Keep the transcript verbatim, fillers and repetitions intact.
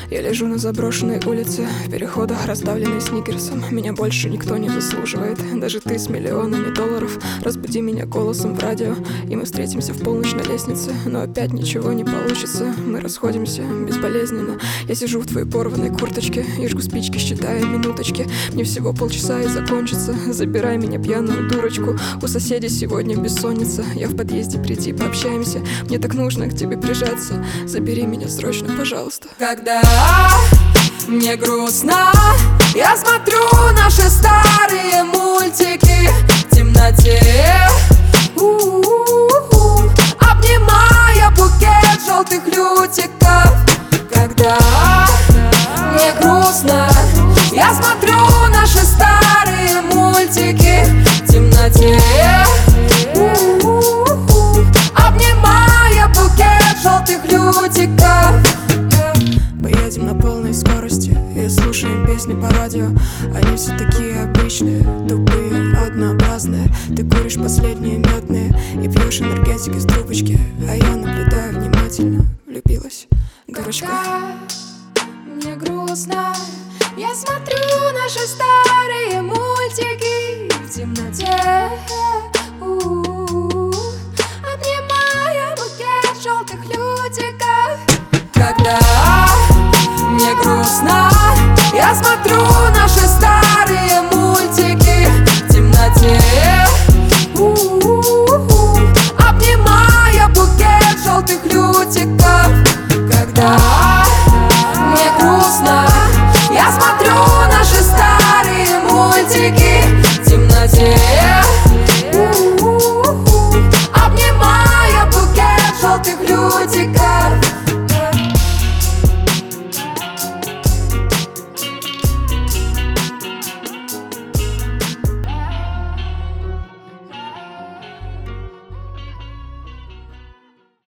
Я лежу на заброшенной улице, в переходах, раздавленной сникерсом. Меня больше никто не заслуживает, даже ты с миллионами долларов. Разбуди меня голосом в радио, и мы встретимся в полночь на лестнице. Но опять ничего не получится, мы расходимся безболезненно. Я сижу в твоей порванной курточке и жгу спички, считая минуточки. Мне всего полчаса и закончится. Забирай меня, пьяную дурочку. У соседей сегодня бессонница. Я в подъезде, приди, пообщаемся. Мне так нужно к тебе прижаться. Забери меня срочно, пожалуйста. Когда мне грустно, я смотрю наши старые мультики в темноте, У-у-у-у, обнимая букет желтых лютиков. Когда мне грустно, я смотрю наши старые мультики в темноте, У-у-у-у, обнимая букет желтых лютиков. Мы едем на полной скорости и слушаем песни по радио. Они все такие обычные, тупые, однообразные. Ты куришь последние мятные и пьешь энергетик из трубочки, а я наблюдаю внимательно, влюбилась, дурочка. Когда мне грустно, я смотрю наши старые мультики в темноте.